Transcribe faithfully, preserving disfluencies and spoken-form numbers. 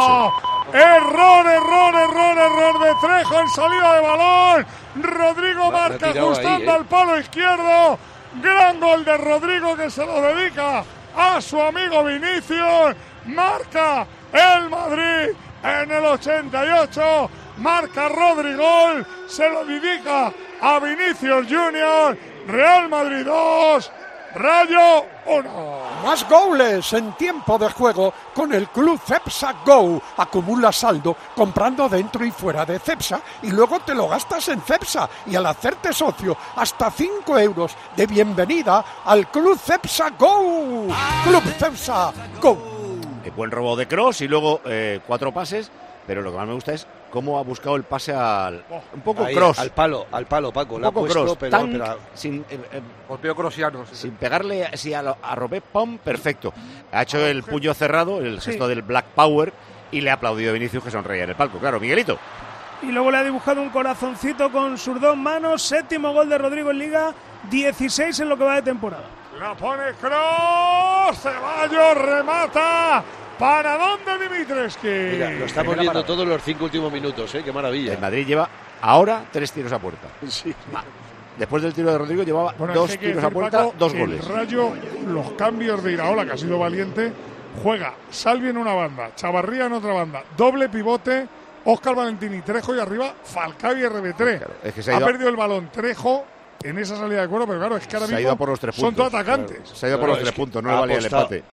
ocho. Error, error, error, error de Trejo en salida de balón. Rodrigo marca ajustando ahí, ¿eh? al palo izquierdo. Gran gol de Rodrigo que se lo dedica a su amigo Vinicius. Marca el Madrid en el ochenta y ocho. Marca Rodri gol. Se lo dedica a Vinicius Junior. Real Madrid dos. Rayo uno. Más goles en tiempo de juego con el Club Cepsa Go. Acumula saldo comprando dentro y fuera de Cepsa y luego te lo gastas en Cepsa. Y al hacerte socio, hasta cinco euros de bienvenida al Club Cepsa Go. Club Cepsa Go. El buen robo de Kroos y luego eh, cuatro pases. Pero lo que más me gusta es cómo ha buscado el pase al... Un poco Kroos. Al palo, al palo, Paco. Un poco Kroos. Tan, pero... sin, eh, eh, golpeo crosiano. Sí. Sin pegarle así a, a Robert Pom, perfecto. Ha hecho el puño cerrado, el gesto sí. del Black Power, y le ha aplaudido a Vinicius, que sonreía en el palco. Claro, Miguelito. Y luego le ha dibujado un corazoncito con sus dos manos. Séptimo gol de Rodrigo en Liga, dieciséis en lo que va de temporada. La pone Kroos, Ceballos remata. ¿Para dónde Dimitrescu? Mira, lo estamos viendo para... todos los cinco últimos minutos, ¿eh? Qué maravilla. El Madrid lleva ahora tres tiros a puerta. Sí. Después del tiro de Rodrigo llevaba bueno, dos tiros decir, a puerta, Paco, dos goles. El Rayo, los cambios de Iraola, que ha sido valiente, juega Salvi en una banda, Chavarría en otra banda, doble pivote, Óscar Valentín y Trejo y arriba Falcao y R B tres. Claro, es que se ha, ido... ha perdido el balón Trejo en esa salida de cuero, pero claro, es que ahora mismo por los tres son todos atacantes. Claro. Se ha ido por los tres puntos, no le valía el empate.